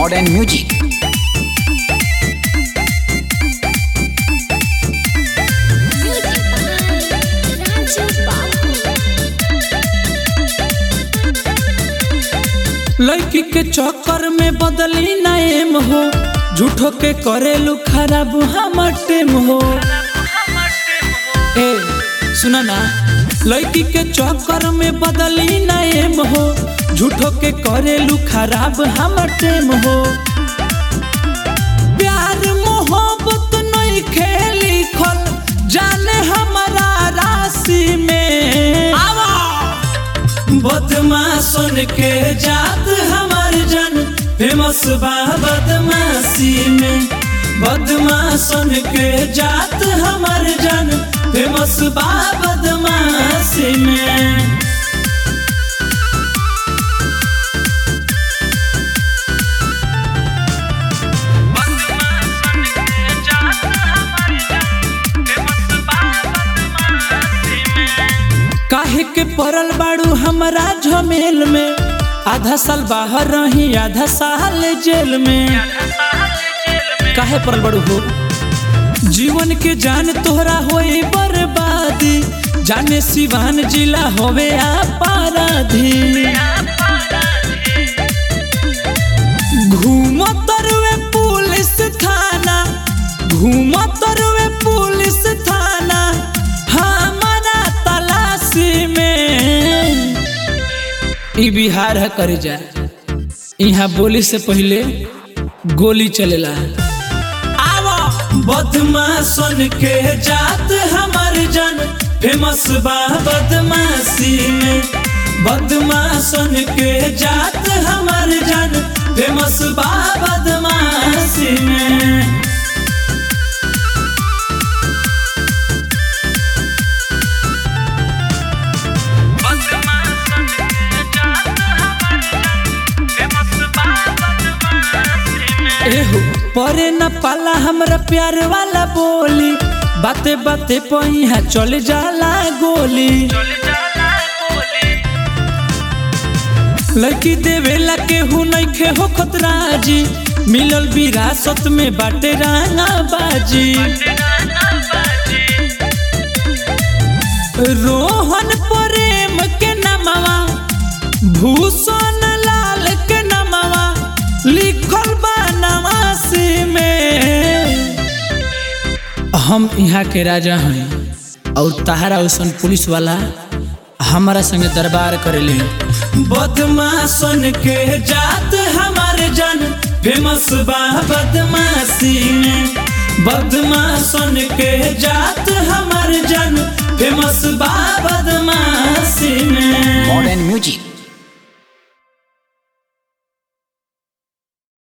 Modern music. लड़की के चक्कर में बदली नाम हो, झूठो के करेलू खराब हमर टेम हो। ए सुना ना, लड़की के चक्कर में बदली नाम हो, झूठो के करेलू खराब हमर टेम हो। प्यार मोहब्बत नहीं खेली खल जाने हमारा राशि में। बदमाशन के जात हमार जन फेमस बा बदमाशी में। बदमाशन के जात हमार जन फेमस बा बदमाशी में। काहे के पड़ल बाड़ू हमारा झमेल में, आधा साल बाहर रही आधा साल जेल में। काहे पड़ल बाड़ू हो, जीवन के जान तोहरा होई बर्बादी, जाने सिवान जिला होवे अपराधी। घूमो तरवे पुलिस थाना, घूमो तरवे पुलिस थाना हमारा तलाशी में। ई बिहार है करे जा, यहाँ बोली से पहले गोली चलेला। आवो बदमाशन के जात हमार जन फेमस बा बदमाशी में। बदमाशन के जात हमार जन फेमस बा बदमाशी में। एहो परे न पाला हमरा प्यार वाला बोली, बाते बाते पहिया चल जाला गोली। लड़की देवेला केहू नइखे हो खतराजी, मिलल विरासत में बाटे राना बाजी। रोहन प्रेम के नमवा, भूषण लाल के नमवा लिखल बा नवासी में। हम यहाँ के राजा हैं और तहारा उसन पुलिस वाला हमारा संगे दरबार करेले। बदमाशन के जात हमार जन फेमस बा बदमाशी में। बदमाशन के जात हमार जन फेमस बा बदमाशी में। Modern music.